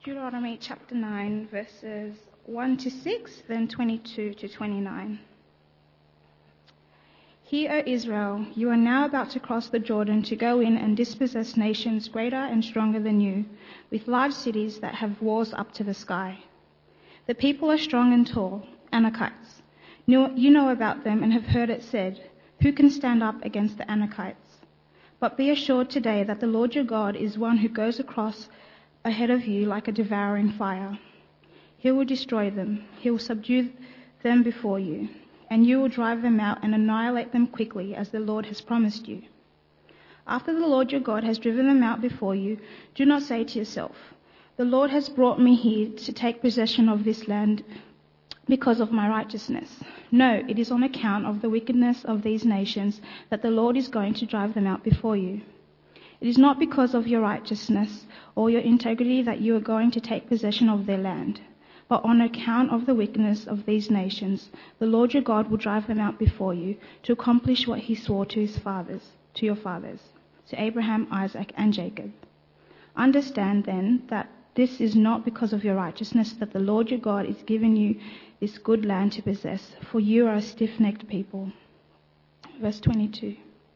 Deuteronomy chapter 9, verses 1 to 6, then 22 to 29. Hear, O Israel, you are now about to cross the Jordan to go in and dispossess nations greater and stronger than you, with large cities that have walls up to the sky. The people are strong and tall, Anakites. You know about them and have heard it said, who can stand up against the Anakites? But be assured today that the Lord your God is one who goes across ahead of you like a devouring fire. He will destroy them. He will subdue them before you, and you will drive them out and annihilate them quickly, as the Lord has promised you. After the Lord your God has driven them out before you, do not say to yourself, the Lord has brought me here to take possession of this land because of my righteousness. No, it is on account of the wickedness of these nations that the Lord is going to drive them out before you. It is not because of your righteousness or your integrity that you are going to take possession of their land, but on account of the wickedness of these nations, the Lord your God will drive them out before you to accomplish what he swore to your fathers, to Abraham, Isaac, and Jacob. Understand then that this is not because of your righteousness that the Lord your God is giving you this good land to possess, for you are a stiff-necked people. Verse 22.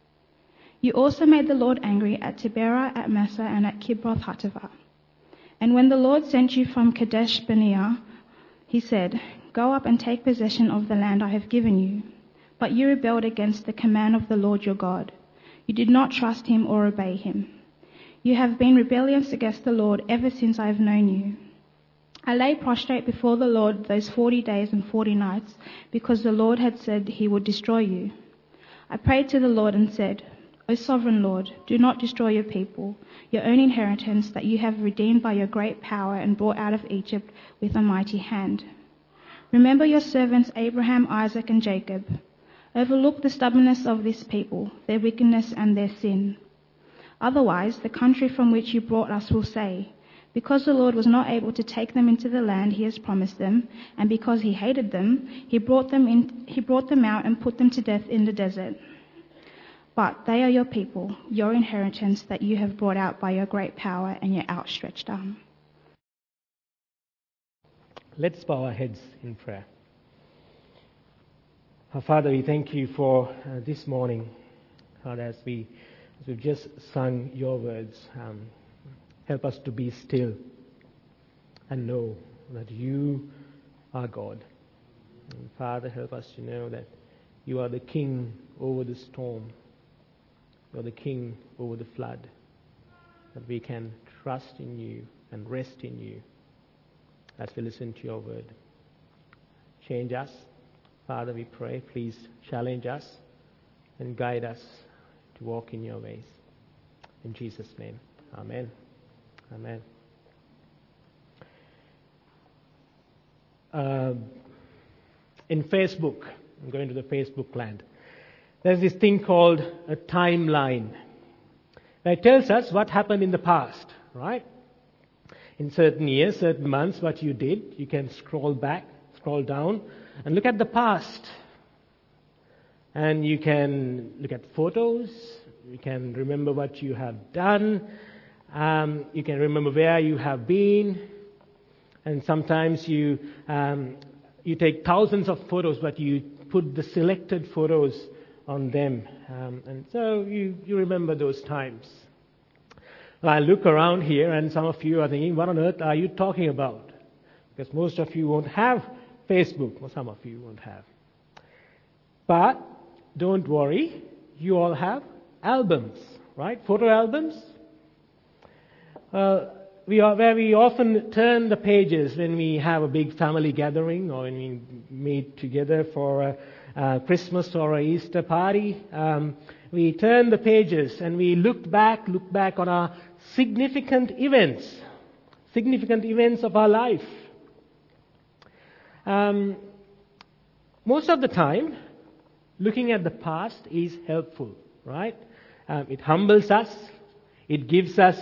You also made the Lord angry at Taberah, at Massa, and at Kibroth Hattaavah. And when the Lord sent you from Kadesh Barnea, he said, go up and take possession of the land I have given you. But you rebelled against the command of the Lord your God. You did not trust him or obey him. You have been rebellious against the Lord ever since I have known you. I lay prostrate before the Lord those 40 days and 40 nights, because the Lord had said he would destroy you. I prayed to the Lord and said, O sovereign Lord, do not destroy your people, your own inheritance that you have redeemed by your great power and brought out of Egypt with a mighty hand. Remember your servants Abraham, Isaac, and Jacob. Overlook the stubbornness of this people, their wickedness and their sin. Otherwise, the country from which you brought us will say, because the Lord was not able to take them into the land he has promised them, and because he hated them, he brought them out and put them to death in the desert. But they are your people, your inheritance that you have brought out by your great power and your outstretched arm. Let's bow our heads in prayer. Our Father, we thank you for this morning, God, as we've just sung your words. Help us to be still and know that you are God. And Father, help us to know that you are the King over the storm. You are the King over the flood. That we can trust in you and rest in you as we listen to your word. Change us. Father, we pray, please challenge us and guide us to walk in your ways. In Jesus' name, amen. Amen. In Facebook, I'm going to the Facebook land. There's this thing called a timeline that tells us what happened in the past, right? In certain years, certain months, what you did. You can scroll back, scroll down, and look at the past. And you can look at photos. You can remember what you have done. You can remember where you have been. And sometimes you take thousands of photos, but you put the selected photos on them. And so you remember those times. Well, I look around here and some of you are thinking, what on earth are you talking about? Because most of you won't have Facebook, or some of you won't have. But don't worry, you all have albums, right? Photo albums. We often turn the pages when we have a big family gathering or when we meet together for a Christmas or a Easter party. We turn the pages and we look back on our significant events of our life. Most of the time, looking at the past is helpful, right? It humbles us. It gives us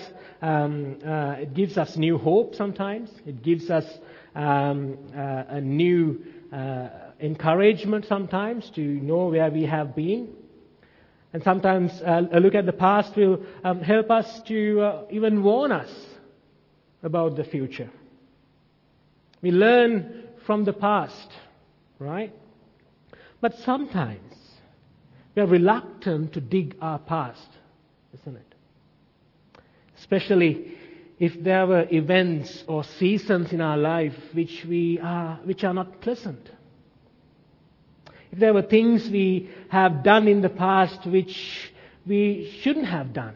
new hope sometimes. It gives us a new encouragement sometimes to know where we have been. And sometimes a look at the past will help us to even warn us about the future. We learn from the past, right? But sometimes we are reluctant to dig our past, isn't it? Especially if there were events or seasons in our life which are not pleasant. If there were things we have done in the past which we shouldn't have done.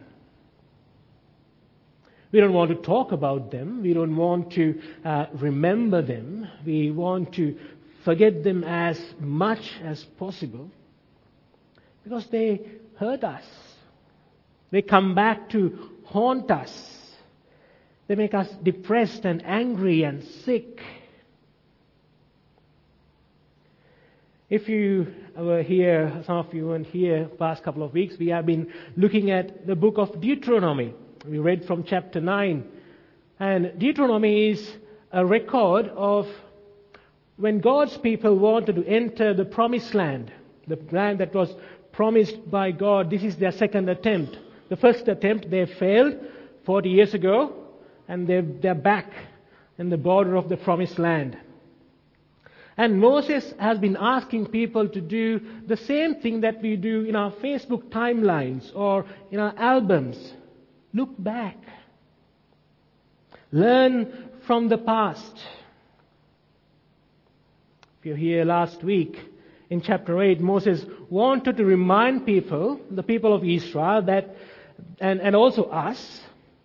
We don't want to talk about them. We don't want to remember them. We want to forget them as much as possible because they hurt us. They come back to haunt us. They make us depressed and angry and sick. If you were here, some of you weren't here past couple of weeks, we have been looking at the book of Deuteronomy. We read from chapter 9. And Deuteronomy is a record of when God's people wanted to enter the promised land, the land that was promised by God. This is their second attempt. The first attempt, they failed 40 years ago, and they're back in the border of the promised land. And Moses has been asking people to do the same thing that we do in our Facebook timelines or in our albums. Look back. Learn from the past. If you're here last week, in chapter 8, Moses wanted to remind people, the people of Israel, that, and also us,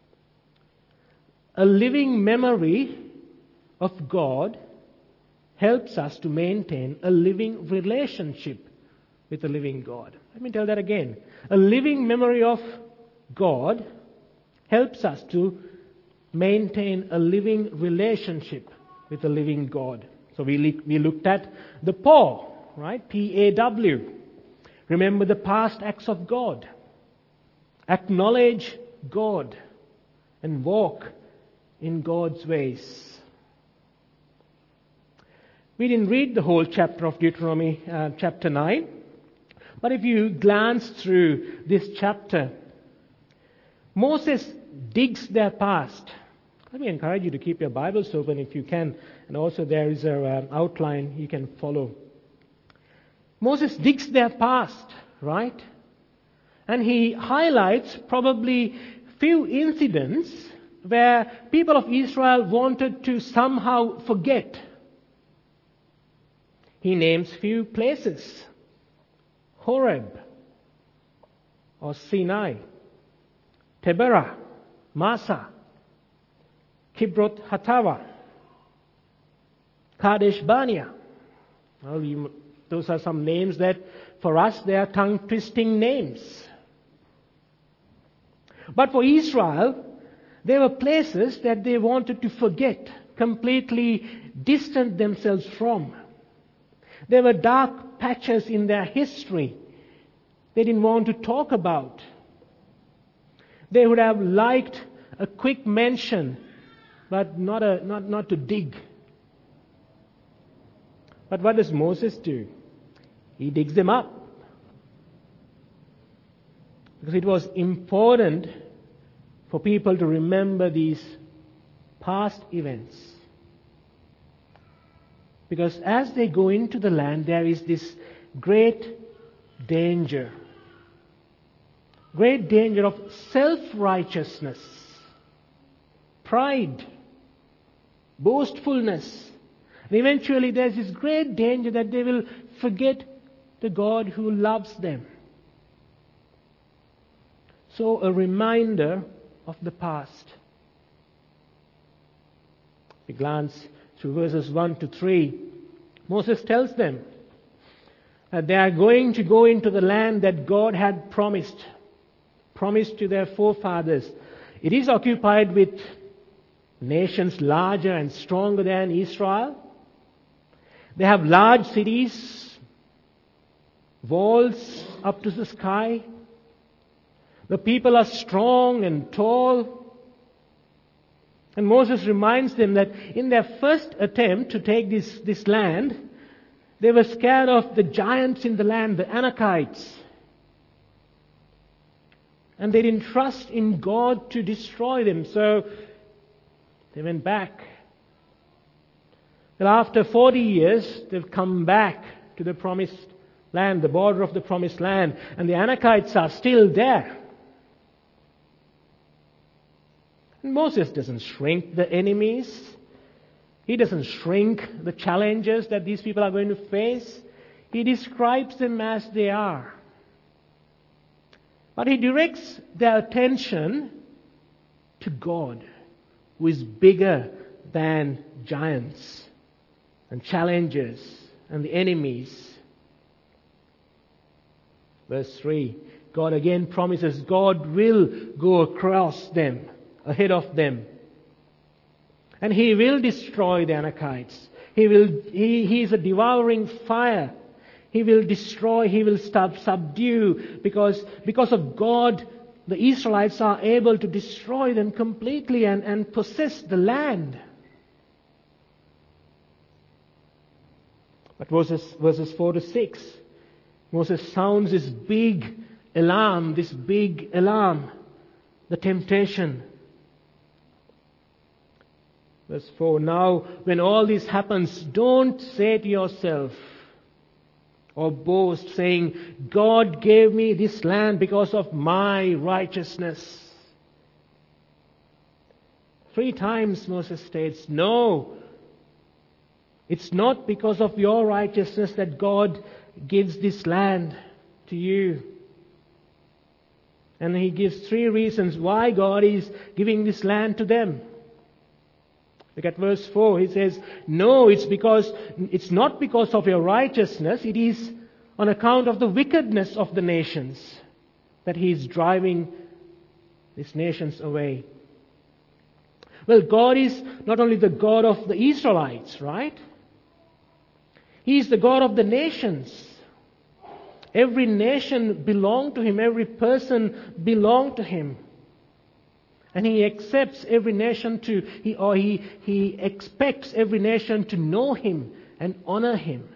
a living memory of God helps us to maintain a living relationship with the living God. Let me tell that again. A living memory of God helps us to maintain a living relationship with the living God. So we looked at the PAW, right? P-A-W. Remember the past acts of God. Acknowledge God and walk in God's ways. We didn't read the whole chapter of Deuteronomy, chapter 9. But if you glance through this chapter, Moses digs their past. Let me encourage you to keep your Bibles open if you can. And also there is an outline you can follow. Moses digs their past, right? And he highlights probably few incidents where people of Israel wanted to somehow forget. He names few places. Horeb or Sinai, Taberah, Massa, Kibroth Hattaavah, Kadesh Barnea. Well, those are some names that for us they are tongue-twisting names. But for Israel, there were places that they wanted to forget, completely distance themselves from. There were dark patches in their history they didn't want to talk about. They would have liked a quick mention, but not to dig. But what does Moses do? He digs them up. Because it was important for people to remember these past events. Because as they go into the land, there is this great danger. Great danger of self-righteousness, pride, boastfulness. And eventually there's this great danger that they will forget the God who loves them. So a reminder of the past. We glance through verses 1 to 3. Moses tells them that they are going to go into the land that God had promised to their forefathers. It is occupied with nations larger and stronger than Israel. They have large cities, walls up to the sky. The people are strong and tall. And Moses reminds them that in their first attempt to take this land, they were scared of the giants in the land, the Anakites. And they didn't trust in God to destroy them. So They went back. Well, after 40 years, they've come back to the promised land, the border of the promised land, and the Anakites are still there. And Moses doesn't shrink the enemies. He doesn't shrink the challenges that these people are going to face. He describes them as they are. But he directs their attention to God, who is bigger than giants and challenges and the enemies. Verse 3, God again promises God will go across them, ahead of them. And He will destroy the Anakites. He is a devouring fire. He will destroy, He will subdue, because of God, the Israelites are able to destroy them completely and possess the land. But verses 4 to 6, Moses sounds this big alarm, the temptation. Verse 4, now when all this happens, don't say to yourself or boast, saying, God gave me this land because of my righteousness. 3 times Moses states, no, it's not because of your righteousness that God gives this land to you. And he gives 3 reasons why God is giving this land to them. Look at verse 4. He says, no, it's not because of your righteousness. It is on account of the wickedness of the nations that He is driving these nations away. Well, God is not only the God of the Israelites, right? He is the God of the nations. Every nation belonged to Him. Every person belonged to Him. And He accepts every nation He expects every nation to know Him and honor Him.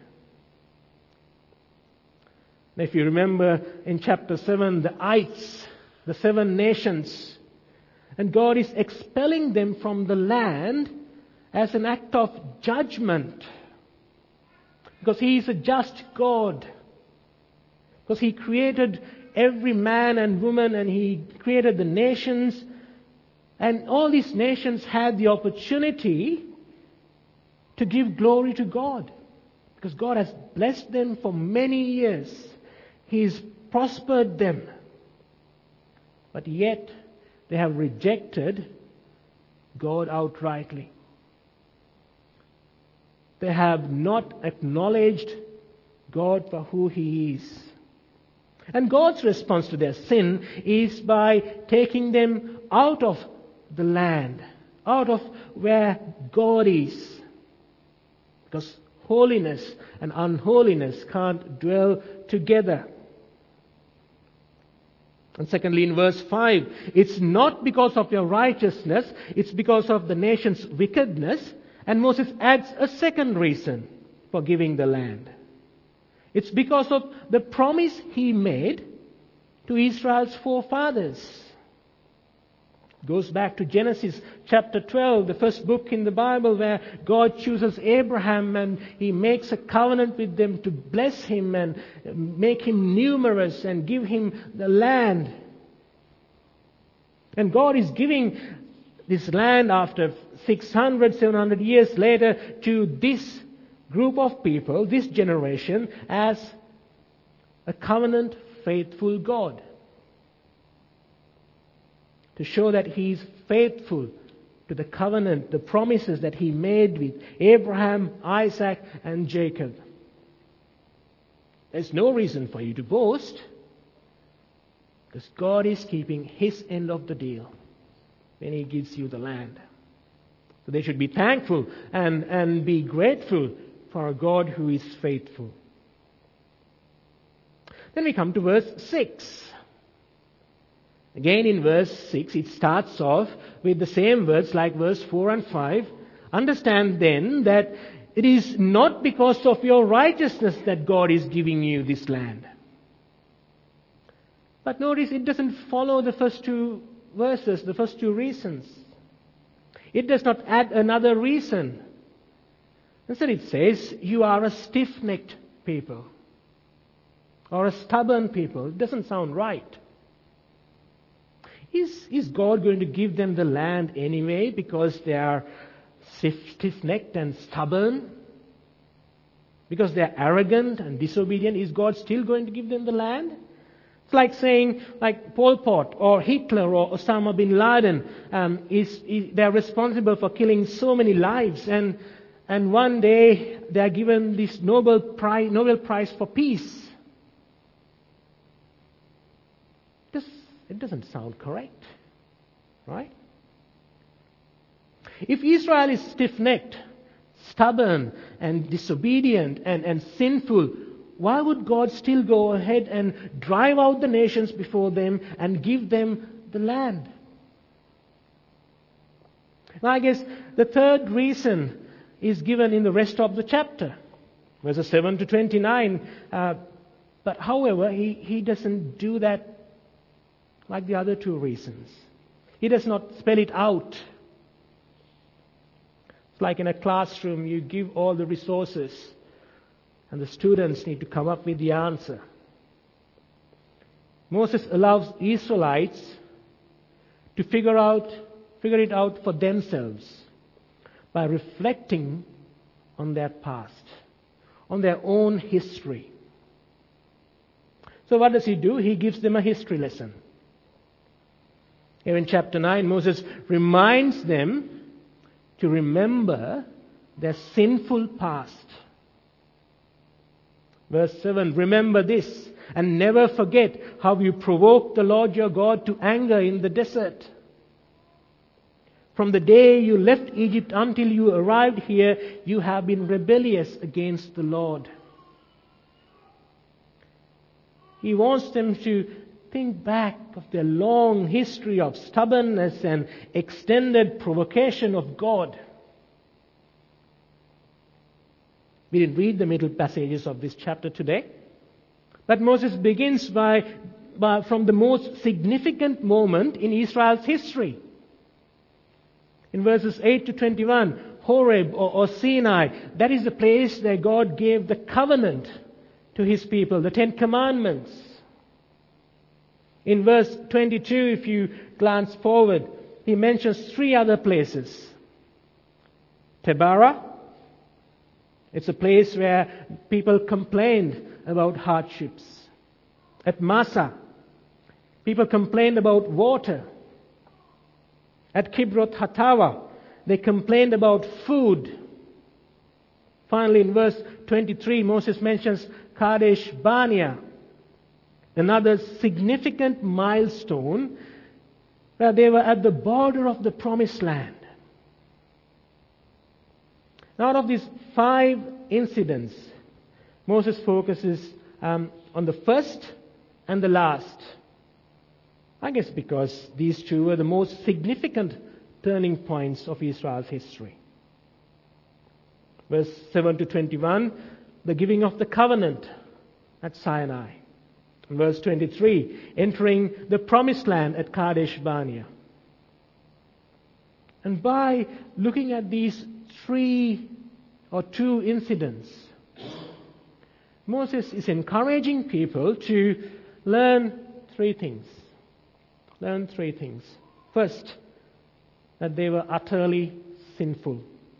Now, if you remember in chapter 7, the ites, the 7 nations, and God is expelling them from the land as an act of judgment. Because He is a just God. Because He created every man and woman, and He created the nations. And all these nations had the opportunity to give glory to God. Because God has blessed them for many years. He's prospered them. But yet, they have rejected God outrightly. They have not acknowledged God for who He is. And God's response to their sin is by taking them out of the land, out of where God is. Because holiness and unholiness can't dwell together. And secondly, in verse 5, it's not because of your righteousness, it's because of the nation's wickedness. And Moses adds a second reason for giving the land. It's because of the promise He made to Israel's forefathers. Goes back to Genesis chapter 12, the first book in the Bible, where God chooses Abraham and He makes a covenant with them to bless him and make him numerous and give him the land. And God is giving this land after 600, 700 years later to this group of people, this generation, as a covenant faithful God. To show that He is faithful to the covenant, the promises that He made with Abraham, Isaac, and Jacob. There's no reason for you to boast, because God is keeping His end of the deal when He gives you the land. So they should be thankful and be grateful for a God who is faithful. Then we come to verse 6. Again in verse 6, it starts off with the same words like verse 4 and 5. Understand then that it is not because of your righteousness that God is giving you this land. But notice it doesn't follow the first 2 verses, the first 2 reasons. It does not add another reason. Instead it says, you are a stiff-necked people. Or a stubborn people. It doesn't sound right. Is God going to give them the land anyway because they are stiff-necked and stubborn? Because they are arrogant and disobedient, is God still going to give them the land? It's like saying, like Pol Pot or Hitler or Osama bin Laden, they are responsible for killing so many lives, and one day they are given this Nobel Prize for peace. It doesn't sound correct, right? If Israel is stiff-necked, stubborn and disobedient and sinful, why would God still go ahead and drive out the nations before them and give them the land? Now I guess the third reason is given in the rest of the chapter, verses 7 to 29. But however, he doesn't do that like the other two reasons. He does not spell it out. It's like in a classroom, you give all the resources and the students need to come up with the answer. Moses allows Israelites to figure it out for themselves by reflecting on their past, on their own history. So what does he do? He gives them a history lesson. Here in chapter 9, Moses reminds them to remember their sinful past. Verse 7, remember this and never forget how you provoked the Lord your God to anger in the desert. From the day you left Egypt until you arrived here, you have been rebellious against the Lord. He wants them to think back of their long history of stubbornness and extended provocation of God. We didn't read the middle passages of this chapter today, but Moses begins from the most significant moment in Israel's history. In verses 8 to 21, Horeb or Sinai, that is the place where God gave the covenant to His people, the Ten Commandments. In verse 22, if you glance forward, he mentions three other places. Taberah, it's a place where people complained about hardships. At Massa, people complained about water. At Kibroth Hattaavah, they complained about food. Finally, in verse 23, Moses mentions Kadesh Barnea, another significant milestone where they were at the border of the promised land. Now, out of these 5 incidents, Moses focuses on the first and the last. I guess because these two were the most significant turning points of Israel's history. Verse 7 to 21, the giving of the covenant at Sinai. In verse 23, entering the promised land at Kadesh Barnea. And by looking at these 3 or 2 incidents, Moses is encouraging people to learn 3 things. Learn 3 things. First, that they were utterly sinful.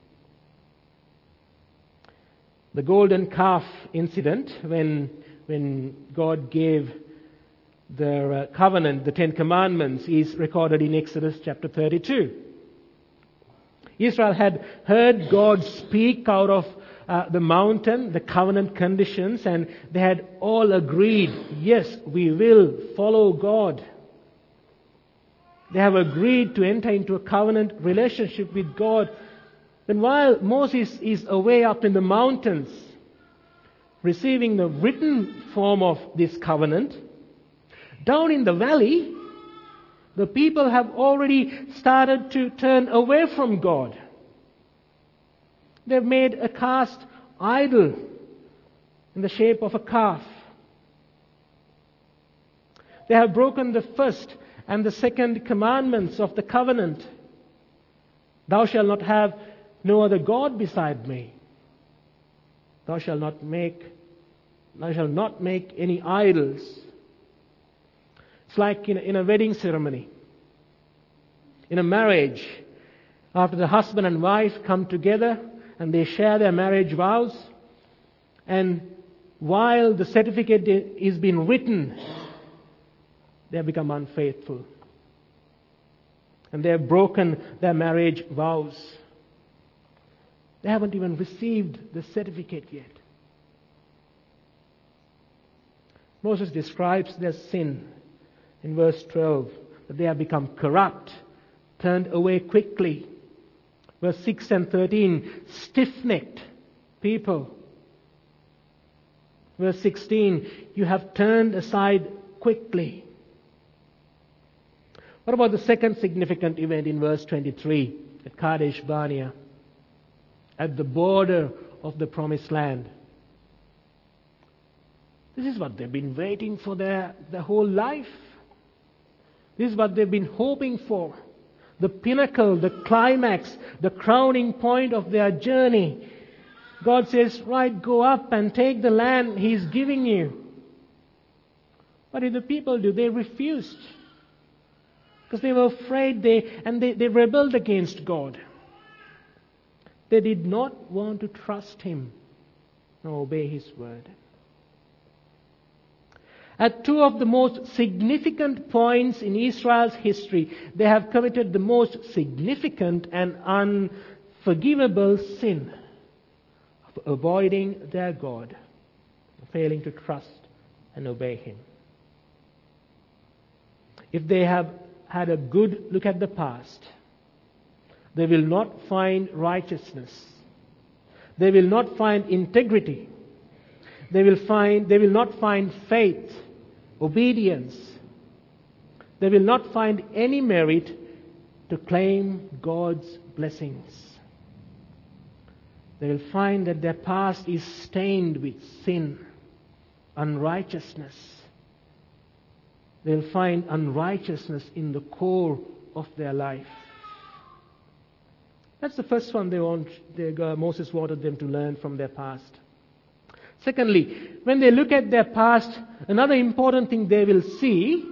The golden calf incident, when God gave the covenant, the 10 Commandments, is recorded in Exodus chapter 32. Israel had heard God speak out of the mountain, the covenant conditions, and they had all agreed, yes, we will follow God. They have agreed to enter into a covenant relationship with God. Then while Moses is away up in the mountains, receiving the written form of this covenant, down in the valley, the people have already started to turn away from God. They've made a cast idol in the shape of a calf. They have broken the first and the second commandments of the covenant. Thou shalt not have no other God beside me. Thou shalt not make any idols. It's like in a wedding ceremony. In a marriage, after the husband and wife come together and they share their marriage vows, and while the certificate is being written, they have become unfaithful. And they have broken their marriage vows. They haven't even received the certificate yet. Moses describes their sin in verse 12, that they have become corrupt, turned away quickly. Verse 6 and 13, stiff-necked people. Verse 16, you have turned aside quickly. What about the second significant event in verse 23 at Kadesh Barnea, at the border of the promised land? This is what they've been waiting for their whole life. This is what they've been hoping for. The pinnacle, the climax, the crowning point of their journey. God says, right, go up and take the land He's giving you. What did the people do? They refused. Because they were afraid, they rebelled against God. They did not want to trust Him nor obey His word. At two of the most significant points in Israel's history, they have committed the most significant and unforgivable sin of avoiding their God, failing to trust and obey Him. If they have had a good look at the past, they will not find righteousness. They will not find integrity. They will not find faith, obedience. They will not find any merit to claim God's blessings. They will find that their past is stained with sin, unrighteousness. They will find unrighteousness in the core of their life. That's the first one Moses wanted them to learn from their past. Secondly, when they look at their past, another important thing they will see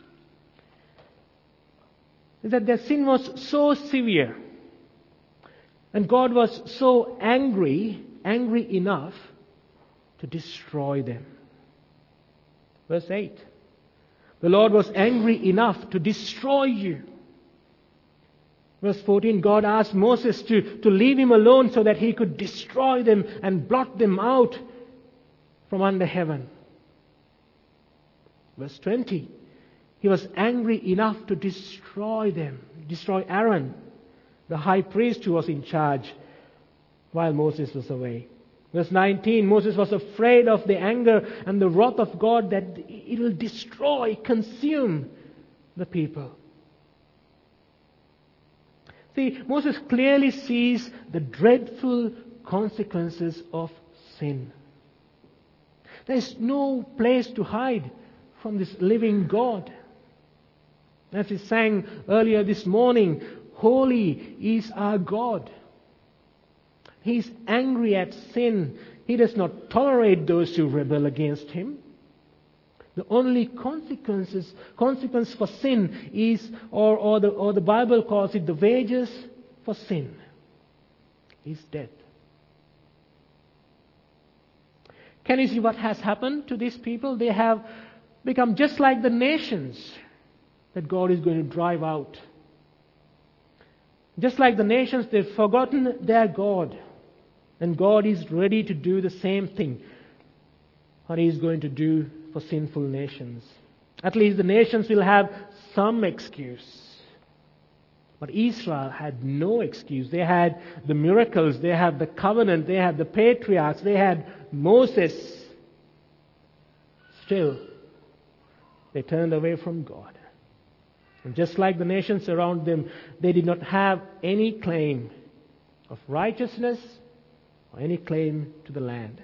is that their sin was so severe, and God was so angry enough to destroy them. Verse 8. The Lord was angry enough to destroy you. Verse 14, God asked Moses to leave him alone so that he could destroy them and blot them out from under heaven. Verse 20, He was angry enough to destroy them, destroy Aaron, the high priest who was in charge while Moses was away. Verse 19, Moses was afraid of the anger and the wrath of God, that it will destroy, consume the people. See, Moses clearly sees the dreadful consequences of sin. There is no place to hide from this living God. As we sang earlier this morning, holy is our God. He is angry at sin. He does not tolerate those who rebel against Him. The only consequence for sin is, or the Bible calls it, the wages for sin is death. Can you see what has happened to these people? They have become just like the nations that God is going to drive out. Just like the nations, they've forgotten their God. And God is ready to do the same thing, what He is going to do for sinful nations. At least the nations will have some excuse. But Israel had no excuse. They had the miracles, they had the covenant, they had the patriarchs, they had Moses. Still, they turned away from God. And just like the nations around them, they did not have any claim of righteousness or any claim to the land.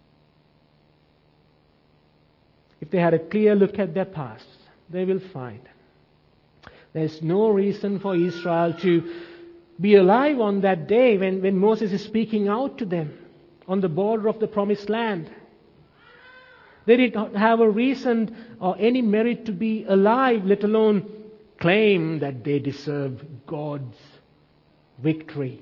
If they had a clear look at their past, they will find there is no reason for Israel to be alive on that day when Moses is speaking out to them on the border of the promised land. They did not have a reason or any merit to be alive, let alone claim that they deserve God's victory.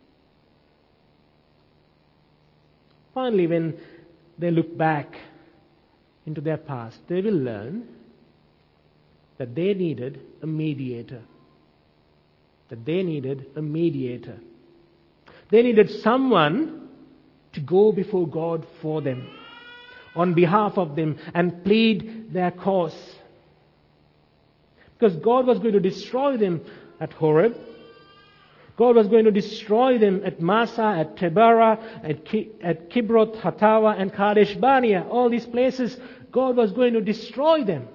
Finally, when they look back into their past, they will learn that they needed a mediator. That they needed a mediator. They needed someone to go before God for them, on behalf of them, and plead their cause. Because God was going to destroy them at Horeb. God was going to destroy them at Massa, at Taberah, at Kibroth Hattaavah, and Kadesh Barnea. All these places, God was going to destroy them.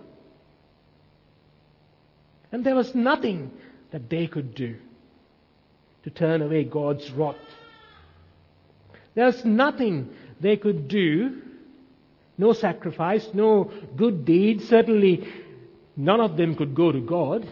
And there was nothing that they could do to turn away God's wrath. There was nothing they could do, no sacrifice, no good deed. Certainly none of them could go to God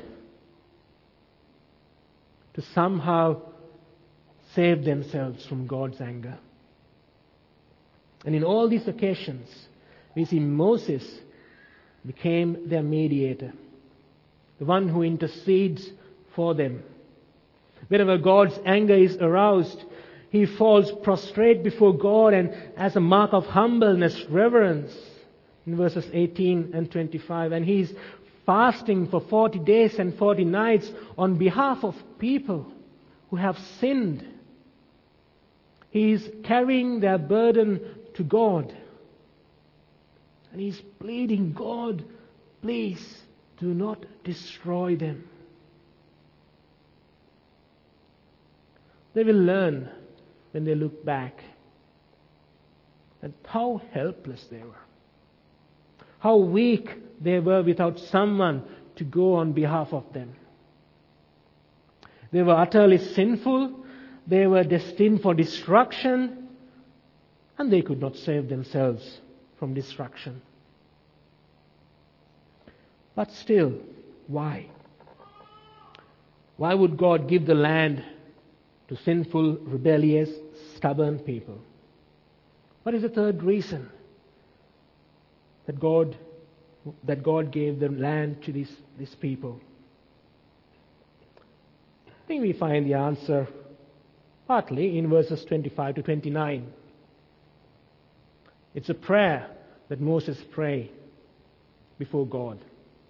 to somehow save themselves from God's anger. And in all these occasions, we see Moses became their mediator, the one who intercedes for them. Whenever God's anger is aroused, he falls prostrate before God, and as a mark of humbleness, reverence, in verses 18 and 25. And he's fasting for 40 days and 40 nights on behalf of people who have sinned. He is carrying their burden to God. And he's pleading, God, please do not destroy them. They will learn when they look back and how helpless they were, how weak they were without someone to go on behalf of them. They were utterly sinful, they were destined for destruction, and they could not save themselves from destruction. But still, why? Why would God give the land to sinful, rebellious, stubborn people? What is the third reason that God gave the land to these people? I think we find the answer partly in verses 25 to 29. It's a prayer that Moses prayed before God.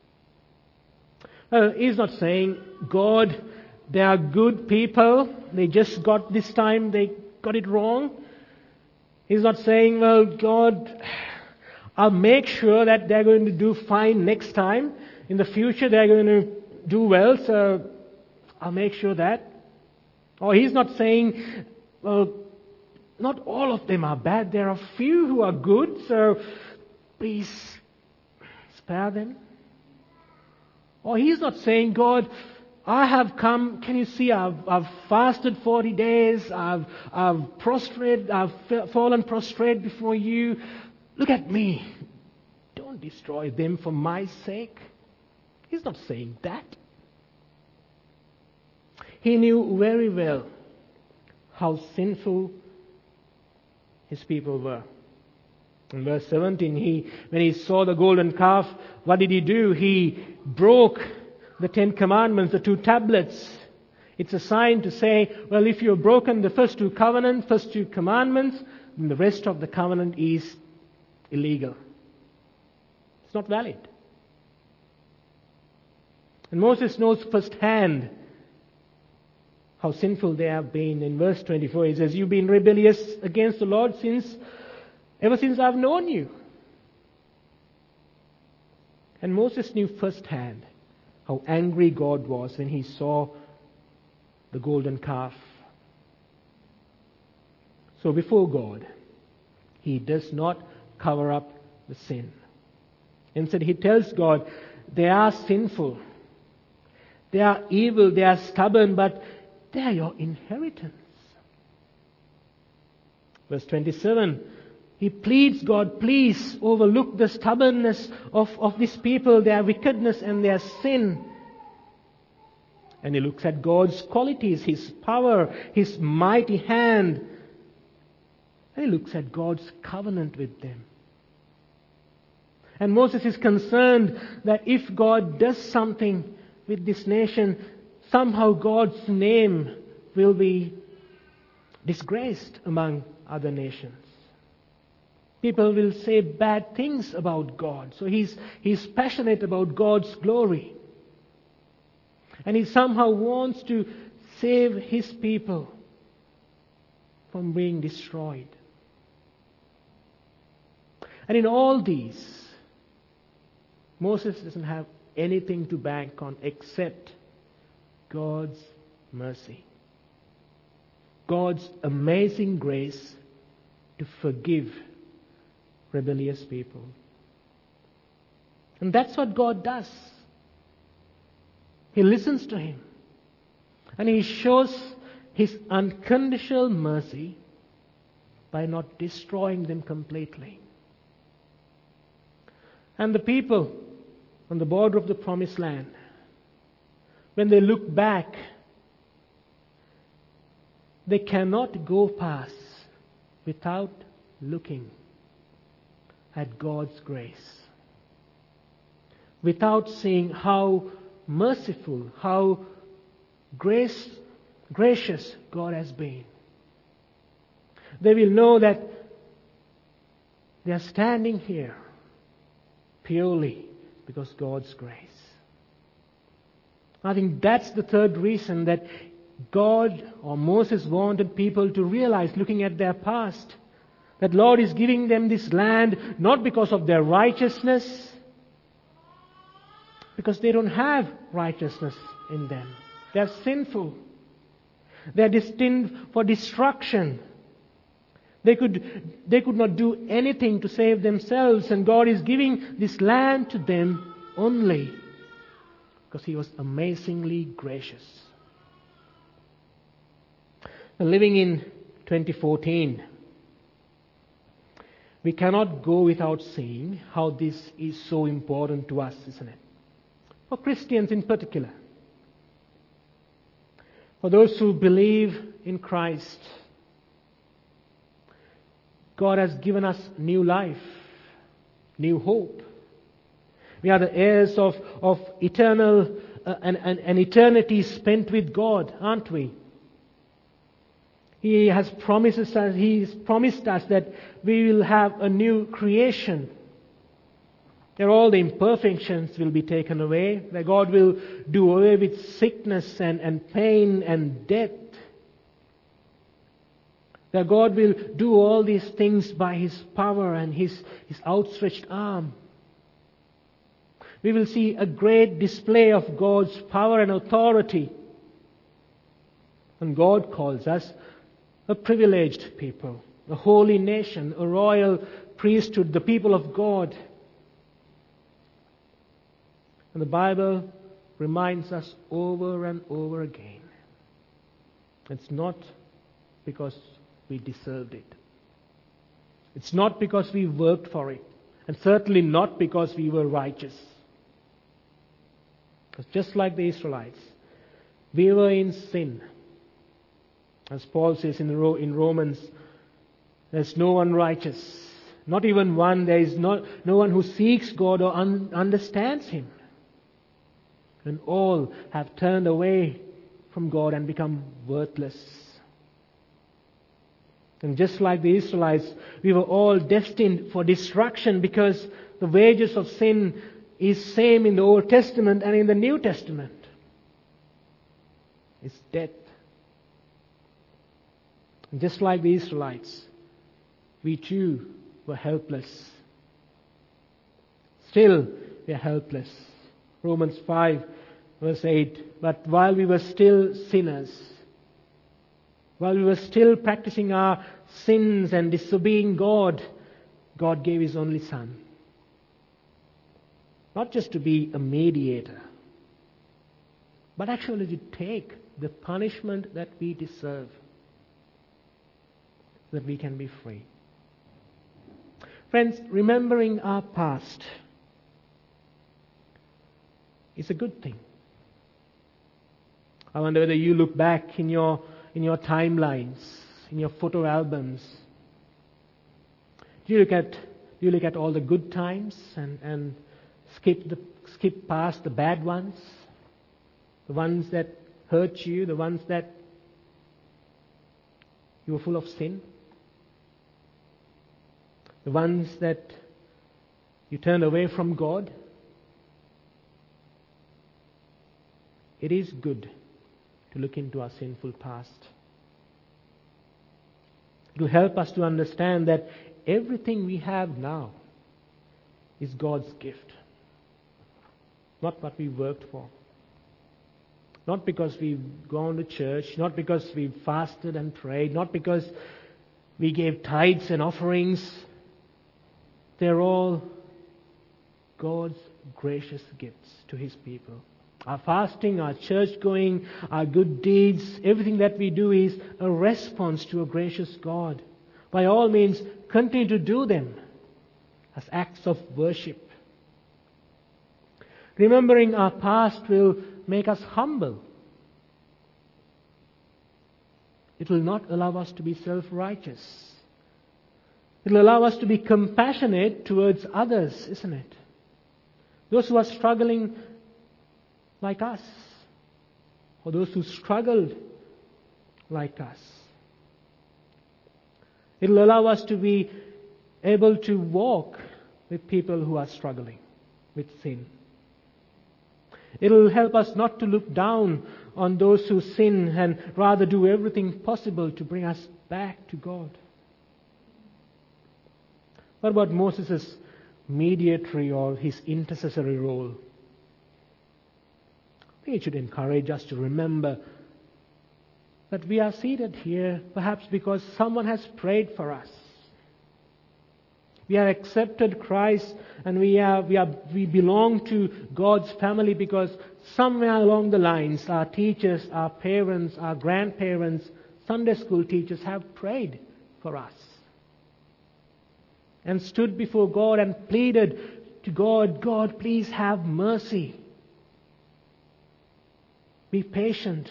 He's not saying, God, they are good people, they just got this time, they got it wrong. He's not saying, well, God, I'll make sure that they're going to do fine next time. In the future, they're going to do well, so I'll make sure that. Or he's not saying, well, not all of them are bad. There are few who are good, so please spare them. Or he's not saying, God, I have come, can you see, I've fasted 40 days, I've fallen prostrate before you. Look at me. Don't destroy them for my sake. He's not saying that. He knew very well how sinful his people were. In verse 17, when he saw the golden calf, what did he do? He broke the 10 commandments, the 2 tablets. It's a sign to say, well, if you've broken the first 2 commandments, then the rest of the covenant is illegal. It's not valid. And Moses knows firsthand how sinful they have been. In verse 24, he says, you've been rebellious against the Lord ever since I've known you. And Moses knew firsthand how angry God was when he saw the golden calf. So before God, he does not cover up the sin. Instead, he tells God, they are sinful, they are evil, they are stubborn, but they are your inheritance. Verse 27, he pleads, God, please overlook the stubbornness of these people, their wickedness and their sin. And he looks at God's qualities, His power, His mighty hand. And he looks at God's covenant with them. And Moses is concerned that if God does something with this nation, somehow God's name will be disgraced among other nations. People will say bad things about God. So he's passionate about God's glory. And he somehow wants to save his people from being destroyed. And in all these, Moses doesn't have anything to bank on except God's mercy. God's amazing grace to forgive rebellious people. And that's what God does. He listens to him. And he shows his unconditional mercy by not destroying them completely. And the people on the border of the promised land, when they look back, they cannot go past without looking at God's grace, without seeing how merciful, how gracious God has been. They will know that they are standing here purely because God's grace. I think that's the third reason that God or Moses wanted people to realize, looking at their past, that Lord is giving them this land not because of their righteousness, because they don't have righteousness in them. They are sinful. They are destined for destruction. They could not do anything to save themselves, and God is giving this land to them only because He was amazingly gracious. Now, living in 2014, we cannot go without seeing how this is so important to us, isn't it? For Christians in particular. For those who believe in Christ, God has given us new life, new hope. We are the heirs of eternal an eternity spent with God, aren't we? He has promised us that we will have a new creation. That all the imperfections will be taken away. That God will do away with sickness and pain and death. That God will do all these things by His power and His outstretched arm. We will see a great display of God's power and authority. And God calls us a privileged people, a holy nation, a royal priesthood, the people of God. And the Bible reminds us over and over again, it's not because we deserved it. It's not because we worked for it. And certainly not because we were righteous. Because just like the Israelites, we were in sin. As Paul says in Romans, there's no one righteous. Not even one. There is no one who seeks God or understands Him. And all have turned away from God and become worthless. And just like the Israelites, we were all destined for destruction because the wages of sin is same in the Old Testament and in the New Testament. It's death. And just like the Israelites, we too were helpless. Still, we are helpless. Romans 5, verse 8. But while we were still sinners, while we were still practicing our sins and disobeying God, God gave His only Son. Not just to be a mediator, but actually to take the punishment that we deserve, so that we can be free. Friends, remembering our past is a good thing. I wonder whether you look back in your timelines, in your photo albums. Do you look at all the good times and skip past the bad ones? The ones that hurt you, the ones that you were full of sin? The ones that you turned away from God? It is good to look into our sinful past. It will help us to understand that everything we have now is God's gift. Not what we worked for. Not because we've gone to church, not because we've fasted and prayed, not because we gave tithes and offerings. They're all God's gracious gifts to His people. Our fasting, our church going, our good deeds, everything that we do is a response to a gracious God. By all means, continue to do them as acts of worship. Remembering our past will make us humble. It will not allow us to be self-righteous. It will allow us to be compassionate towards others, isn't it? Those who are struggling like us, or those who struggled like us. It will allow us to be able to walk with people who are struggling with sin. It will help us not to look down on those who sin and rather do everything possible to bring us back to God. What about Moses' mediatory or his intercessory role? It should encourage us to remember that we are seated here perhaps because someone has prayed for us. We have accepted Christ and we belong to God's family because somewhere along the lines our teachers, our parents, our grandparents, Sunday school teachers have prayed for us and stood before God and pleaded to God, God, please have mercy. Be patient.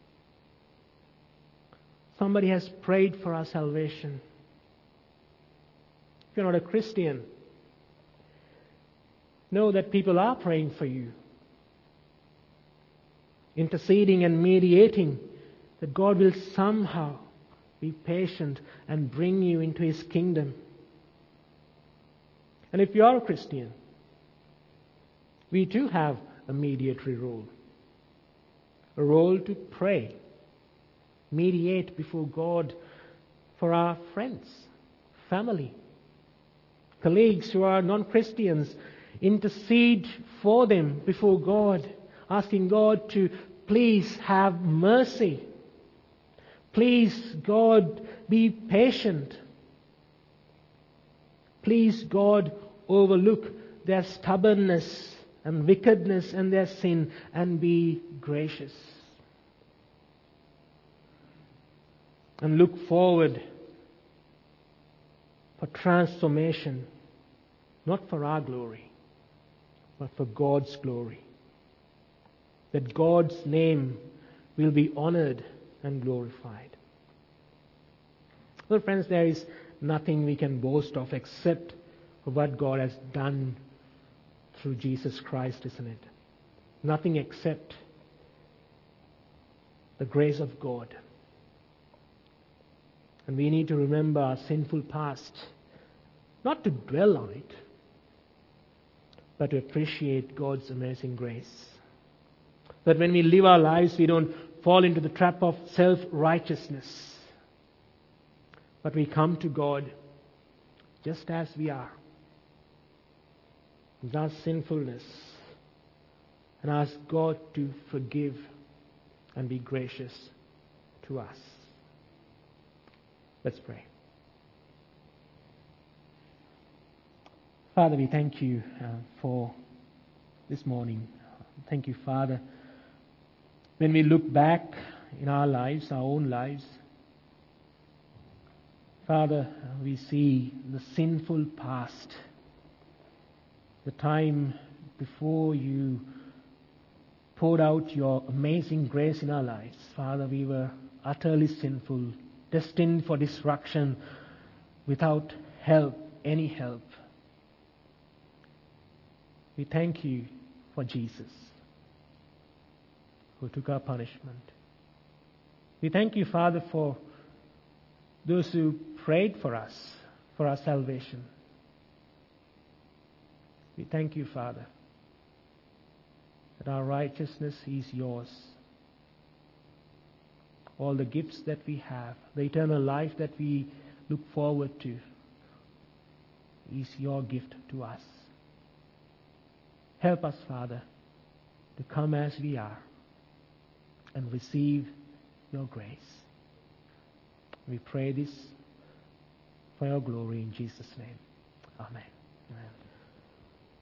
Somebody has prayed for our salvation. If you're not a Christian, know that people are praying for you, interceding and mediating, that God will somehow be patient and bring you into His kingdom. And if you are a Christian, we too have a mediatory role. A role to pray, mediate before God for our friends, family, colleagues who are non-Christians, intercede for them before God, asking God to please have mercy. Please, God, be patient. Please, God, overlook their stubbornness and wickedness and their sin and be gracious. And look forward for transformation, not for our glory, but for God's glory. That God's name will be honored and glorified. Well, friends, there is nothing we can boast of except for what God has done through Jesus Christ, isn't it? Nothing except the grace of God. And we need to remember our sinful past, not to dwell on it, but to appreciate God's amazing grace. That when we live our lives, we don't fall into the trap of self-righteousness, but we come to God just as we are, with our sinfulness, and ask God to forgive and be gracious to us. Let's pray. Father, we thank you for this morning. Thank you, Father. When we look back in our lives, our own lives, Father, we see the sinful past, the time before you poured out your amazing grace in our lives. Father, we were utterly sinful, destined for destruction, without help, any help. We thank you for Jesus, who took our punishment. We thank you, Father, for those who prayed for us, for our salvation. We thank you, Father, that our righteousness is yours. All the gifts that we have, the eternal life that we look forward to, is your gift to us. Help us, Father, to come as we are and receive your grace. We pray this for your glory in Jesus' name. Amen. Amen.